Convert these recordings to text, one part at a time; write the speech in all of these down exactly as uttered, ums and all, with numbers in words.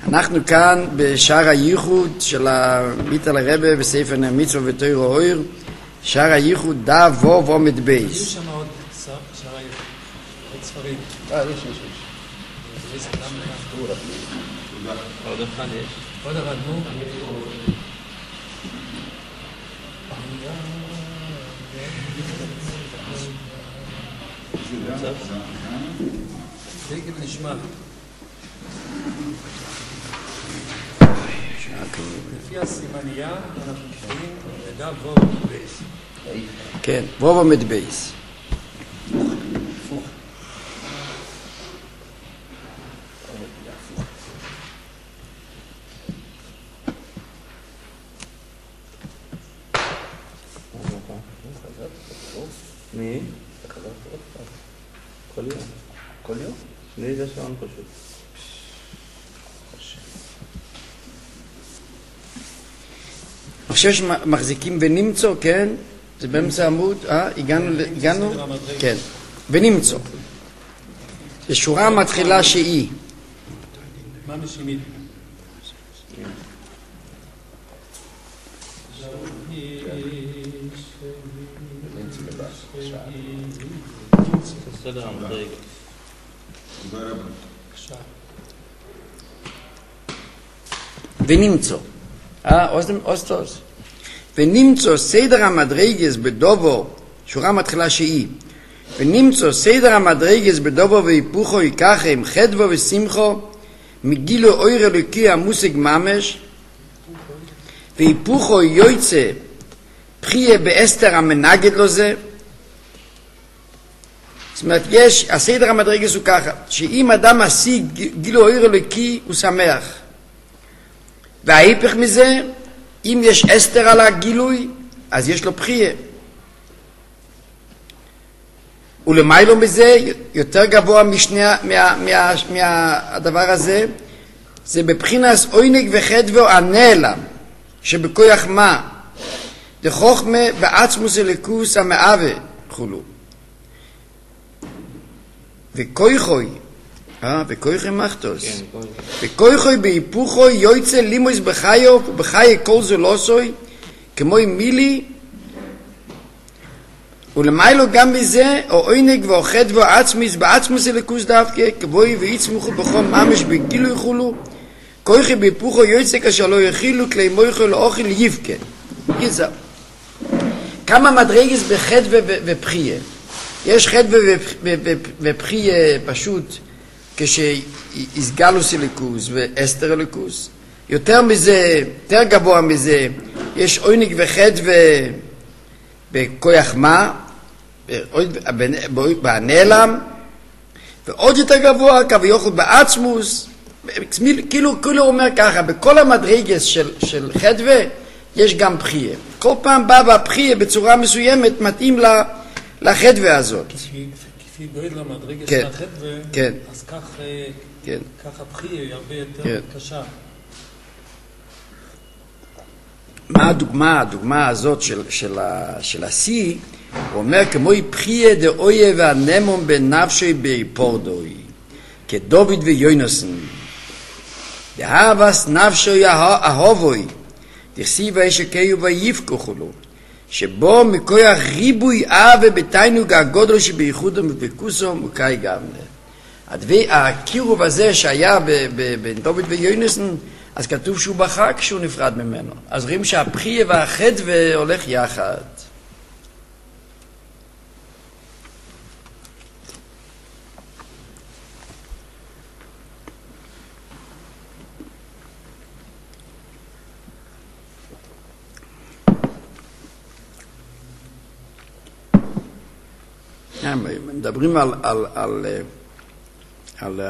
אנחנו כאן בשער הייחוד של המיטל הרבה בספר מצוות ותורה אור, שער הייחוד דף וו עמוד בייס. יש שם עוד שער הייחוד, עוד ספרים. אה, יש, יש, יש. עוד אחד יש. עוד אחד, נו. תקף נשמע. לפי הסימניה אנחנו קוראים לדף וו עמוד בייס. כן, וו עמוד בייס. מי? כל יום. כל יום? שני זה שעון פשוט. עכשיו שמחזיקים ונמצוא, כן? זה באמצע עמוד, אה? הגענו, הגענו? כן. ונמצוא. זה שורה מתחילה שהיא. מה משימית? בסדר המדרג. ונמצוא. אה, אוסטוס. ונמצוא סדר המדרגס בדובו, שורה מתחילה שהיא. ונמצוא סדר המדרגס בדובו והיפוכו ייקחם חדבו ושמחו, מגילו אויר אלוקי המושג ממש, והיפוכו יויצא פחיה באסתר המנגד לו זה. זאת אומרת, יש, הסדר המדרגס הוא ככה, שאם אדם משיג גילו אויר אלוקי הוא שמח. וההיפך מזה, אם יש אסתר על הגילוי, אז יש לו פחיה. ולמיילו מזה, יותר גבוה משני, מה, מה, מהדבר הזה, זה בבחינס אוינג וחדבו הנעלם, שבכוח מה? דחוכמה בעצמוס אלוקוס המאווה חולו. וכויכוי, אה, וכויכוי מחתוס. וכויכוי בהיפוכוי יויצא לימויס בחיו, ובחיי כל זולוסוי, כמו מילי, ולמיילו גם בזה, או אוינג ואוחד ועצמיס, בעצמוס אלוקוס דווקא, כבוי ויצמוכו בכל ממש בגילוי חולו, כויכוי בהיפוכוי יויצא כאשר לא יחילו, כלי מויכוי לאוכל יבקן. יצא. כמה מדרגס בחד ופחיה. יש חד ופחיה פשוט, כשיסגלוס אלוקוס ואסתר אלוקוס. יותר מזה, יותר גבוה מזה, יש אוינג וחד בכוח מה, בנעלם, ועוד יותר גבוה, כביכול בעצמוס, כאילו, כאילו אומר ככה, בכל המדרגס של, של חדווה, יש גם פחיה. כל פעם בא והפחיה בצורה מסוימת מתאים לה, לחדווה הזאת. כפי גויד למדרגה כן, של החדווה, כן, אז כך, כן. כך הפחיה היא הרבה יותר כן. קשה. מה הדוגמה, הדוגמה הזאת של, של, ה, של השיא, הוא אומר כמו פחיה דאויה והנמום בנפשי ביפורדוי, כדוד ויוינוסן, דהבס נפשי אהובוי, תכסיב הישקיו ויפקוחו לו, שבו מכוח ריבוי אהבה בתיינוג הגודל שבייחודו ובקוסו מוקאי גמנה. הקירוב הזה שהיה בין דוד ויונסן, אז כתוב שהוא בכה כשהוא נפרד ממנו. אז רואים שהפחיה והחדווה הולך יחד. מדברים על על על על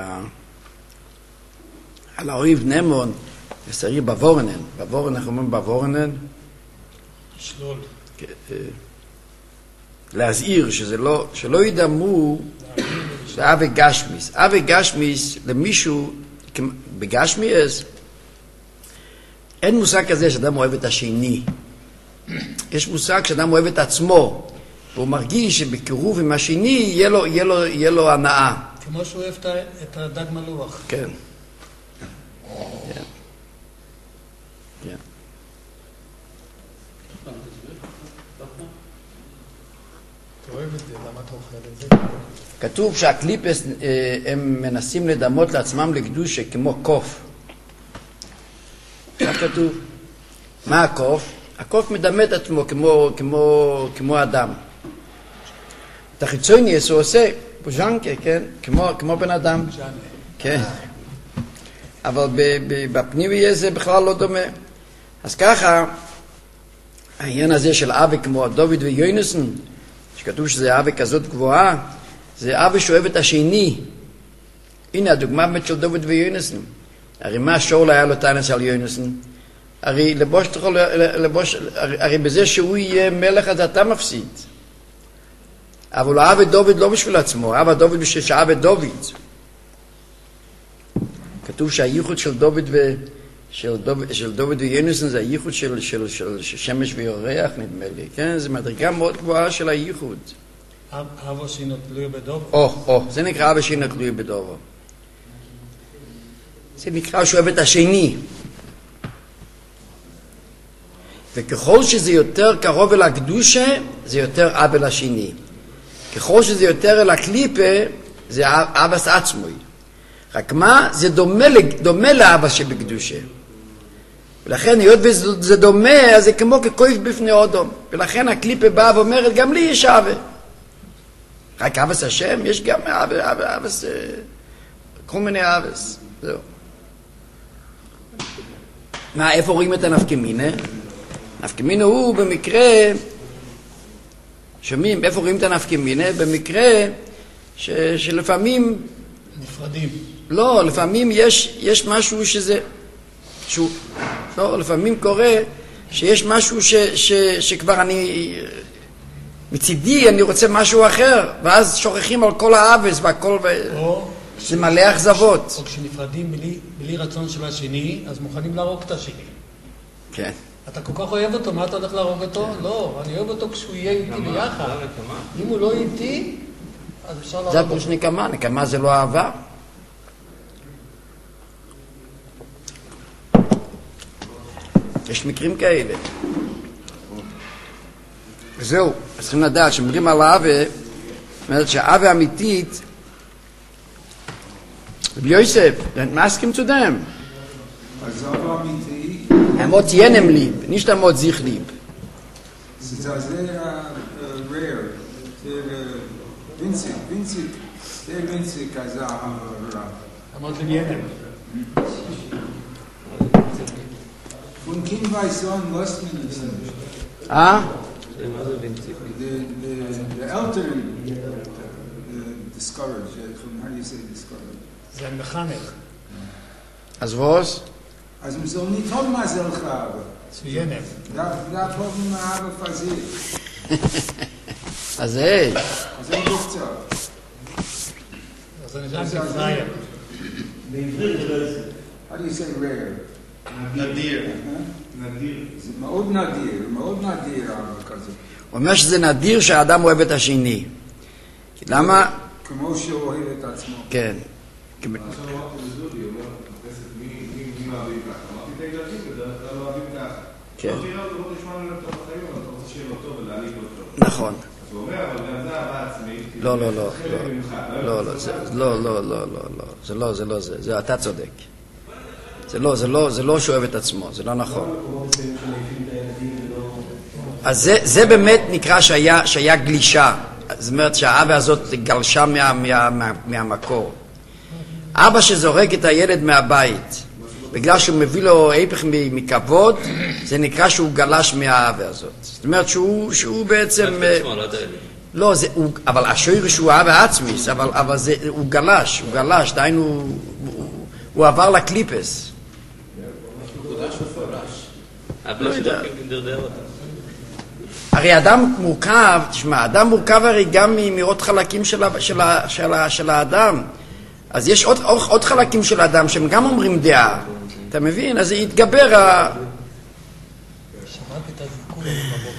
על האויב נמון, סרי בוורנן, בוורנן אנחנו אומרים בוורנן, שלול. להזהיר שזה לא, שלא ידמו זה אבי גשמיס. אבי גשמיס למישהו בגשמיס אין מושג כזה שאדם אוהב את השני. יש מושג שאדם אוהב את עצמו. והוא מרגיש שבקירוב עם השני יהיה לו, יהיה לו, יהיה לו הנאה. כמו שהוא אוהב את הדג מלוח. כן. כן. אתה אוהב את זה, למה אתה אוכל את זה? כתוב שהקליפס הם מנסים לדמות לעצמם לקדושה כמו קוף. כך כתוב. מה הקוף? הקוף מדמה את עצמו כמו, כמו, כמו אדם. את החיצוניוס הוא עושה בוז'נקה, כן? כמו, כמו בן אדם. כן. אבל בפנימי זה בכלל לא דומה. אז ככה, העניין הזה של אבי כמו דוד ויונסון, שכתוב שזה אבי כזאת גבוהה, זה אבי שאוהב את השני. הנה הדוגמה באמת של דוד ויונסון. הרי מה שאול היה לו טענס על יונסון? הרי לבוש, לבוש, הרי בזה שהוא יהיה מלך אז אתה מפסיד. אבל הוא אהב את דוד לא בשביל עצמו, אהב את דוד בשביל שאהב את דוד. כתוב שהייחוד של דוד ו... של דוד, של דוד ויונסון זה הייחוד של, של, של, של שמש ויורח נדמה לי, כן? זה מדרגה מאוד גבוהה של הייחוד. אבא שינו תלוי בדובו? או, או, זה נקרא אבא שינו תלוי בדובו. זה נקרא שהוא אוהב את השני. וככל שזה יותר קרוב אל הקדושה, זה יותר אבא לשני. ככל שזה יותר אל הקליפה, זה אבא עצמוי. רק מה? זה דומה, דומה לאבא שבקדושה. ולכן, היות וזה דומה, אז זה כמו ככוח בפני אודום. ולכן הקליפה באה ואומרת, גם לי יש אבא. רק אבס השם, יש גם אבא, אבא, אבס, כל מיני אבס. זהו. מה, איפה רואים את הנפקמינה? נפקמינה הוא במקרה, שומעים, איפה רואים את הנפקמינה? במקרה ש, שלפעמים... נפרדים. לא, לפעמים יש, יש משהו שזה... שהוא, לא, לפעמים קורה שיש משהו ש, ש, שכבר אני... מצידי אני רוצה משהו אחר, ואז שוכחים על כל האבס והכל... או... זה מלא אכזבות. או כשנפרדים בלי, בלי רצון של השני, אז מוכנים להרוג את השני. כן. אתה כל כך אוהב אותו, מה אתה הולך להרוג אותו? לא, אני אוהב אותו כשהוא יהיה איתי ביחד. אם הוא לא איתי, אז אפשר להרוג אותו. זה הפירוש נקמה, נקמה זה לא אהבה. יש מקרים כאלה. זהו, צריכים לדעת, שמדברים על האהבה, זאת אומרת שהאהבה אמיתית, רבי יוסף, מסכים to them. אז אהבה אמיתי, אמות ינם ליב, נישט אמות זיך ליב. זה rare, זה winzig, winzig, sehr winzig als אהבה. אמרת לי ינם. Von Kindheit an lässt man es nicht. אה? The, the, the eltern discourage, how do you say discourage? זה מחנך. אז ווס? Also man soll nicht haben, was er habe. zu ינם. Darf haben wir aber versiegt. אז היי. Also ich rufe zu. אז אני רק נפריים. How do you say rare? נדיר. נדיר. זה מאוד נדיר, מאוד נדיר אבל כזה. הוא אומר שזה נדיר שהאדם אוהב את השני. למה? כמו שהוא אוהב את עצמו. כן. עכשיו אמרתי לזודי, הוא אומר, מחפשת מי מאוהבים ככה. אמרתי את הילדים, בדרך כלל לא אוהבים ככה. כן. לא תראה אותו, לא תשמע לנו טוב בחיים, אבל אתה רוצה שיהיה לו טוב ולהעליק לו טוב. נכון. אז הוא אומר, אבל גם זה אהבה עצמית. לא, לא, לא. לא, לא, לא, לא, לא, לא, לא. זה לא, זה לא זה. זה אתה צודק. זה לא, זה לא, זה לא שאוהב את עצמו, זה לא נכון. אז זה, זה באמת נקרא שהיה, שהיה גלישה. זאת אומרת שהאבא הזאת גלשה מה, מה, מה, מהמקור. אבא שזורק את הילד מהבית, בגלל שהוא מביא לו היפך מכבוד, זה נקרא שהוא גלש מהאבא הזאת. זאת אומרת שהוא, שהוא בעצם... לא, זה, הוא, אבל השורש הוא אבא עצמיס, אבל, אבל זה, הוא גלש, הוא גלש, דיינו, הוא, הוא, הוא עבר לקליפס. לא יודע. הרי אדם מורכב, תשמע, אדם מורכב הרי גם מעוד חלקים של, של, של, של האדם. אז יש עוד, עוד חלקים של האדם שהם גם אומרים דעה. אתה מבין? אז יתגבר ה... שמעתי את הזיכוי בבוקר.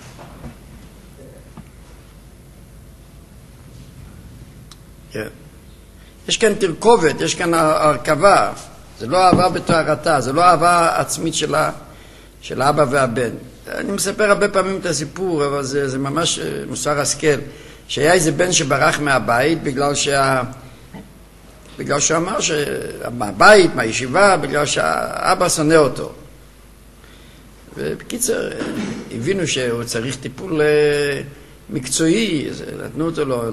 כן. יש כאן תרכובת, יש כאן הרכבה. זה לא אהבה בתוארתה, זה לא אהבה עצמית שלה. של האבא והבן. אני מספר הרבה פעמים את הסיפור, אבל זה, זה ממש מוסר השכל, שהיה איזה בן שברח מהבית בגלל שה... בגלל שהוא אמר מהבית, מהישיבה, בגלל שהאבא שונא אותו. ובקיצר, הבינו שהוא צריך טיפול מקצועי, נתנו אותו לו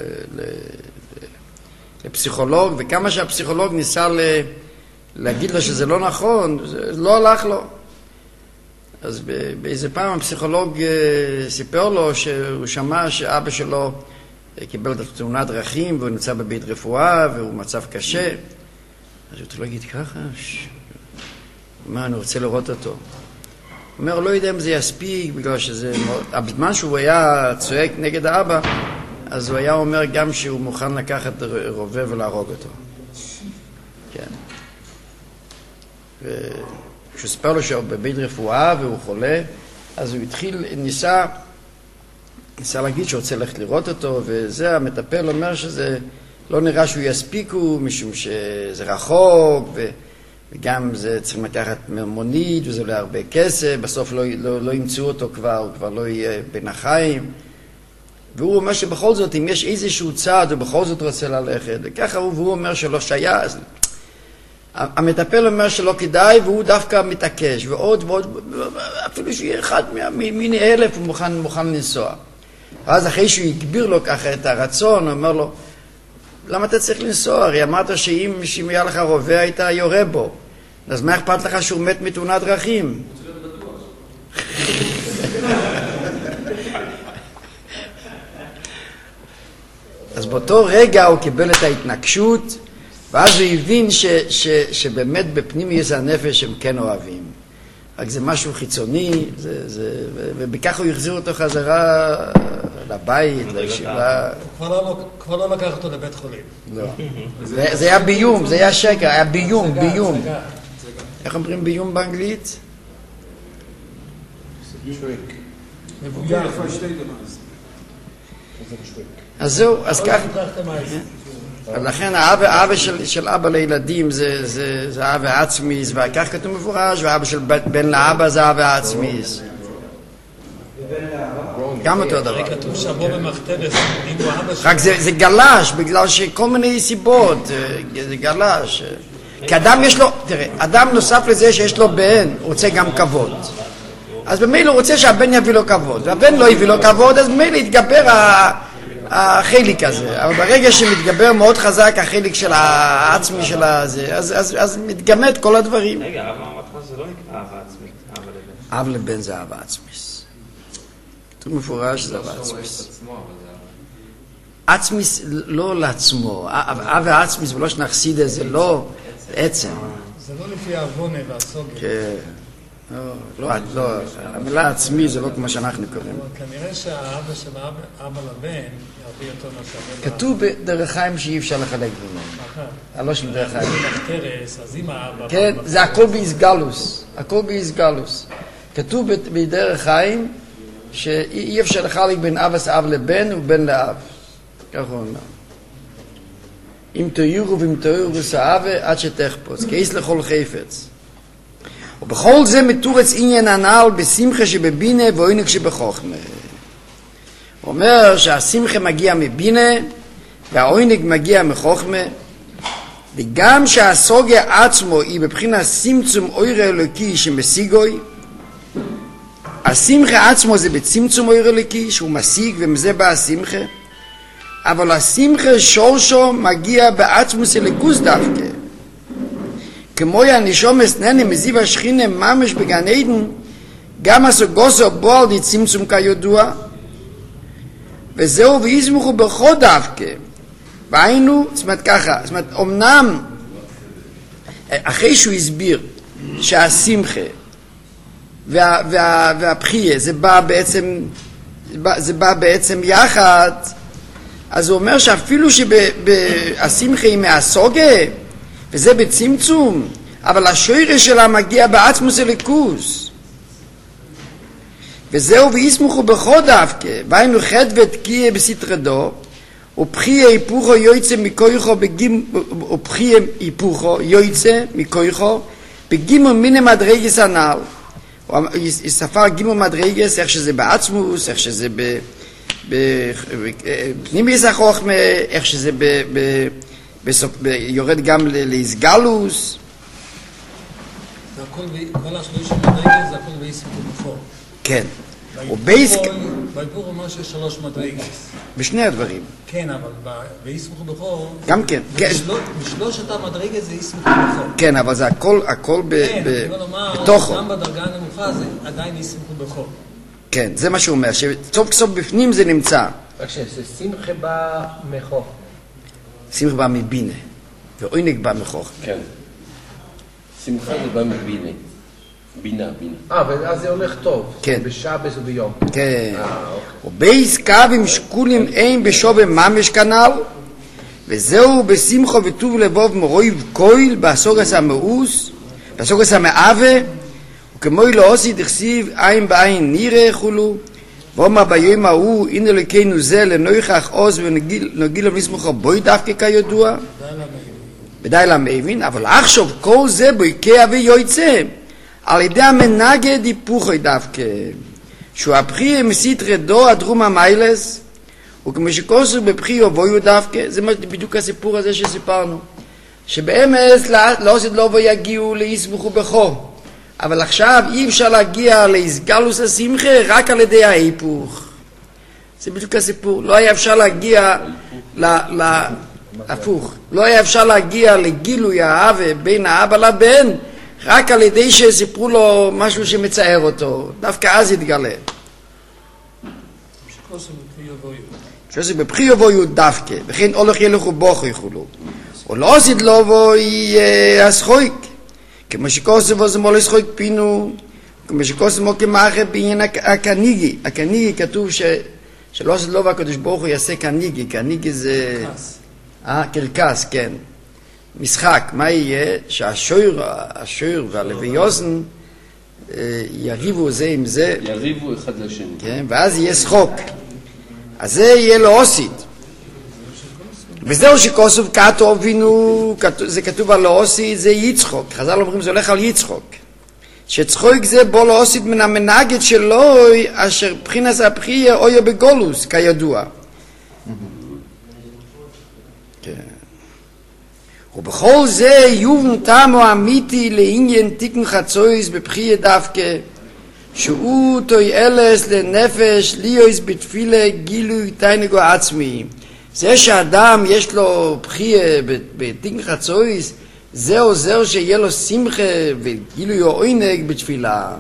לפסיכולוג, וכמה שהפסיכולוג ניסה להגיד לו שזה לא נכון, זה לא הלך לו. אז באיזה פעם הפסיכולוג סיפר לו שהוא שמע שאבא שלו קיבל את תאונת דרכים והוא נמצא בבית רפואה והוא מצב קשה. אז הוא צריך להגיד ככה, מה, אני רוצה לראות אותו. הוא אומר, לא יודע אם זה יספיק, בגלל שזה... בזמן שהוא היה צועק נגד האבא, אז הוא היה אומר גם שהוא מוכן לקחת רובה ולהרוג אותו. כן. וכשהוא ספר לו שהוא בבית רפואה והוא חולה, אז הוא התחיל, ניסה, ניסה להגיד שהוא רוצה ללכת לראות אותו, וזה המטפל אומר שזה לא נראה שהוא יספיקו, משום שזה רחוק, ו... וגם זה צריך לקחת מונית, וזה עולה הרבה כסף, בסוף לא, לא, לא ימצאו אותו כבר, הוא כבר לא יהיה בין החיים. והוא אומר שבכל זאת, אם יש איזשהו צעד, הוא בכל זאת רוצה ללכת, וככה הוא, והוא אומר שלא שייך. המטפל אומר שלא כדאי, והוא דווקא מתעקש, ועוד ועוד, אפילו שיהיה אחד מיני אלף, הוא מוכן, מוכן לנסוע. ואז אחרי שהוא יגביר לו ככה את הרצון, הוא אומר לו, למה אתה צריך לנסוע? הרי אמרת שאם היה לך רובה, היית יורה בו. אז מה אכפת לך שהוא מת מתאונת דרכים? אז באותו רגע הוא קיבל את ההתנגשות, ואז הוא הבין ש, ש, שבאמת בפנים יש הנפש שהם כן אוהבים. רק זה משהו חיצוני, זה, זה, ובכך הוא יחזיר אותו חזרה לבית, לישיבה. כבר לא לקח אותו לבית חולים. לא. זה היה ביום, זה היה שקר, היה ביום, ביום. איך אומרים ביום באנגלית? מבוגר. אז זהו, אז כך. לכן האבא של, של אבא לילדים זה, זה, זה אבא עצמיס, וכך כתוב מפורש, והאבא של בן לאבא זה אבא עצמיס. גם אותו דבר. כתוב שבו במחתרת, רק זה, זה גלש, בגלל שכל מיני סיבות, זה גלש. כי אדם יש לו, תראה, אדם נוסף לזה שיש לו בן, רוצה גם כבוד. אז במילא הוא רוצה שהבן יביא לו כבוד, והבן לא יביא לו כבוד, אז במילא יתגבר ה... החלק הזה, אבל ברגע שמתגבר מאוד חזק החלק של העצמי של הזה, אז, אז, אז מתגמד כל הדברים. רגע, אבל אמרת זה לא נקרא אהבה עצמית, אהבה לבן. אהבה לבן זה אהבה עצמית. כתוב מפורש שזה אהבה עצמית. עצמית לא לעצמו, אהבה עצמית ולא שנחסיד זה לא עצם. זה לא לפי העוונה והסוגר. כן. לא, לא, המילה עצמי זה לא כמו שאנחנו קוראים. כנראה שהאבא של אבא לבן יביא יותר משאבה. כתוב בדרך חיים שאי אפשר לחלק ביניהם. הלא של דרך חיים. אז אם האבא... כן, זה הכל באיסגלוס. הכל באיסגלוס. כתוב בדרך חיים שאי אפשר לחלק בין אבא אב לבן ובן לאב. ככה הוא אומר. אם תוירו ואם תוירו סאבה עד שתחפוץ. כאיס לכל חפץ. ובכל זה מתורץ עניין הנעל בשמחה שבבינה ועונג שבחוכמה. הוא אומר שהשמחה מגיע מבינה והעונג מגיע מחוכמה, וגם שהסוגיה עצמו היא בבחינת צמצום אור אלוקי שמשיגוי. השמחה עצמו זה בצמצום אור אלוקי שהוא משיג ומזה בא השמחה, אבל השמחה שורשו מגיע בעצמוס אלוקוס דווקא. כמו הנשום אסננה מזיו השכינה ממש בגן עדן, גם הסוגוסו בו על די צמצום כידוע, וזהו ויסמכו בכל דווקא. והיינו, זאת אומרת ככה, זאת אומרת, אמנם, אחרי שהוא הסביר שהשמחה וה, וה, והבחייה, זה בא בעצם, זה בא בעצם יחד, אז הוא אומר שאפילו שהשמחה היא מהסוגה, וזה בצמצום, אבל השורש שלה מגיע בעצמוס אלוקוס. וזהו ויסמכו בכל דווקא, והיינו חד ותקיע בסתרדו, ובחיה היפוכו יויצא מכויכו בגימ, ובחיה היפוכו יויצא מכויכו בגימו מיני מדרגס הנ"ל, היא ספר גימל מדרגס, איך שזה בעצמוס, איך שזה בפנימיוס החוכמה, איך שזה יורד גם להסגלוס. זה הכל, כל השלוש מדרגס זה הכל באיסמכו בכור. כן. בהיפוך אומר שיש שלוש מדרגס. בשני הדברים. כן, אבל באיסמכו בכור... גם כן. משלושת המדרגס זה איסמכו בכור. כן, אבל זה הכל, הכל בתוכו. גם בדרגה הנמוכה זה עדיין איסמכו בכור. כן, זה מה שהוא אומר, שסוף סוף בפנים זה נמצא. רק שזה שמחה בא מחוך. שמחה בא מבינה, ועונג בא מחוך. כן. שמחה זה בא מבינה. בינה, בינה. אה, ואז זה הולך טוב. כן. בשבס וביום. כן. ובייס קווים שקולים אין בשווה ממש כנ"ל, וזהו בשמחו וטוב לבוב מרויב קויל בסוגס המאוס, בסוגס המאווה, וכמו לא עושי תכסיב עין בעין נראה חולו, ואומר ביום ההוא הנה לקיינו זה לנויכח עוז ונגיל למסמכו בוי דווקא כידוע, בדי למבין, אבל עכשיו כל זה בויקע ויועצה, על ידי המנגד היפוכי דווקא, שהוא הבחי מסית רדו הדרום המיילס, וכמו שכוסו בבחי ובויו דווקא, זה בדיוק הסיפור הזה שסיפרנו, שבאמס לא עושה לא ויגיעו להסמכו בכו, אבל עכשיו אי אפשר להגיע להסגלוס השמחה רק על ידי ההיפוך. זה בדיוק הסיפור, לא היה אפשר להגיע להפוך, לא היה אפשר להגיע לגילוי האהבה בין האבא לבן, רק על ידי שסיפרו לו משהו שמצער אותו, דווקא אז יתגלה. שעושה בבחי יבואו דווקא, וכן הולך ילכו בוכו יחולו. או לא עשית לו בואי הסחויק, כמו שכוסבו זה מול הסחויק פינו, כמו שכוסבו כמאחר בעניין הקניגי. הקניגי כתוב ש... שלא עשית לו והקדוש ברוך הוא יעשה קניגי, קניגי זה... אה, קרקס, כן. משחק, מה יהיה? שהשויר, השויר והלוויוזן יריבו זה עם זה. יריבו אחד לשני. כן, ואז יהיה שחוק. אז זה יהיה לו עושית. וזהו שכוסוב כתוב, וינו, זה כתוב על עושית, זה יצחוק. חז"ל אומרים, זה הולך על יצחוק. שצחוק זה בו לא עושית מן המנגד שלו, אשר בחינס הבחייה אויה בגולוס, כידוע. כן. ובכל זה יובן תמו אמיתי לעניין תיקן חצויס בבחייה דווקא, שהוא תוי אלס לנפש ליויס בתפילה גילוי תיינגו עצמי. זה שאדם יש לו בחייה בתיקן חצויס, זה עוזר שיהיה לו שמחה וגילוי עונג בתפילה.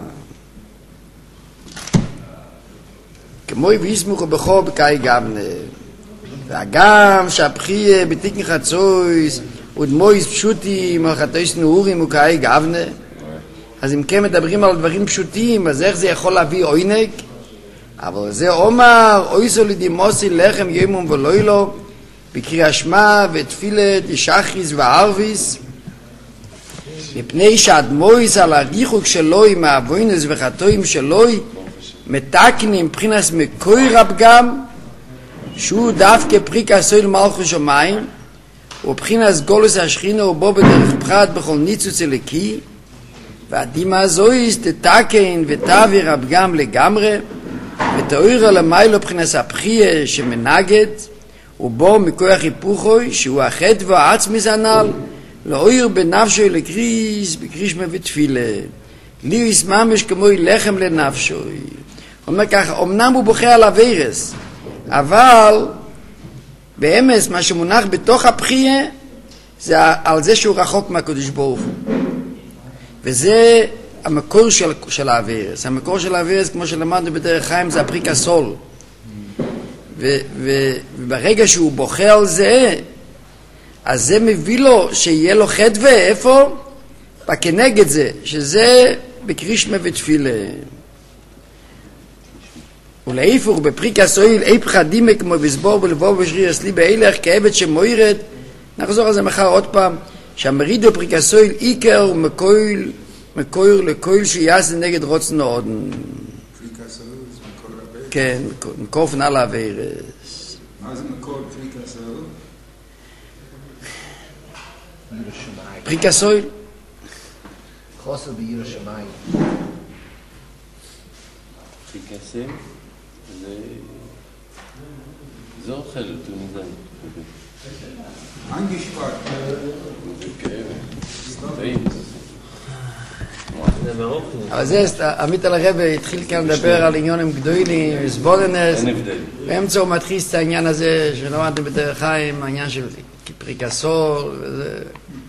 כמו ויסמוך בכו בקאי גבנה. והגם שהבחייה בתיקן חצויס ודמויס פשוטים או חטויס נעורים וקאי גבנה, אז אם כן מדברים על דברים פשוטים, אז איך זה יכול להביא עונג? אבל זה אומר, אויסו לדימוסי לחם יומום ולוילו, בקריאה שמע ותפילת ישחריס וערביס, מפני שהדמויס על הריחוק שלוי מהאבוינס וחטויים שלוי, מתקנים מבחינס מקוי רב גם, שהוא דווקא פריק הסויל מלכו שמיים, ובחינס גולוס השכינה ובו בדרך פחת בכל ניצוץ אליקי, והדימה הזויס תתקן ותעביר הפגם לגמרי, ותאויר למיילו בחינס הבחיה שמנגד, ובו מכוח היפוכוי, שהוא החטא והעצמי זנל, לאויר בנפשוי לקריס, בקרישמה ותפילה. לי יסממש כמו לחם לנפשוי. הוא אומר ככה, אמנם הוא בוכה על הווירס, אבל באמס מה שמונח בתוך הבחיה, זה על זה שהוא רחוק מהקדוש ברוך הוא. וזה המקור של, של האווירס. המקור של האווירס, כמו שלמדנו בדרך חיים, זה הפריק הסול. ו, ו, וברגע שהוא בוכה על זה, אז זה מביא לו שיהיה לו חדווה, איפה? כנגד זה, שזה בקרישמה ותפילה. ולהיפוך בפריק הסויל, אי פחדימה כמו בסבור בלבוא ושריר אסלי בהילך, כאבד שמוירת, נחזור על זה מחר עוד פעם, שהמרידו פריק הסויל איקר ומקויל, מקויר לקויל שיעשה נגד רוצנו עודן. פריק הסויל זה מקור רבי? כן, מקור פנה לאווירס. מה זה מקור פריק הסויל? פריק הסויל? חוסר ביר השמיים. פריקסם זה... זה אוכל טוניסאי. Angespart. זה כאב. טעים. זה ברוך. אבל זה, עמית על הרב התחיל כאן לדבר על עניונים גדולים, סבולנס. אין הבדל. באמצע הוא מתחיל את העניין הזה שלמדנו בדרך חיים, העניין של פריקסור וזה...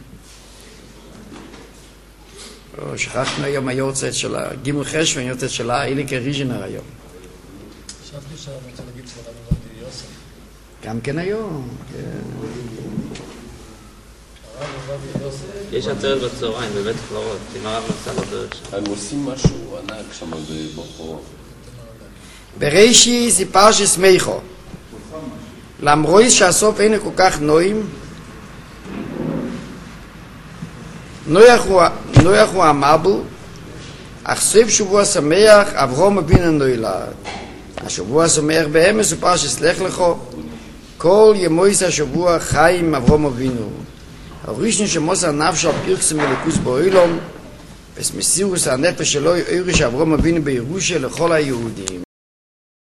שכחנו היום היורצת של הגימל חשבון, היורצת של האיליקה ריז'נר היום. חשבתי שאני רוצה להגיד סבודה בבתי יוסף. גם כן היום, כן. הרב עובדיה יוסף. יש עצרת בצהריים בבית קברות, עם הרב נסע בדרך שם. הם עושים משהו ענק שם ברחוב. בראשי סיפר שסמיכו. למרות שהסוף אין כל כך נועים, נויח הוא, נויח הוא המבול, אך סוף שבוע שמח אברהם אבינו נולד. השבוע שמח באמס סופר שסלח לכו, כל ימויס השבוע חיים אברהם אבינו. הראשון שמוסר נפשו פרקס מלכוס באוילום, בסמסירוס הנפש שלו יוריש אברהם אבינו בירושה לכל היהודים.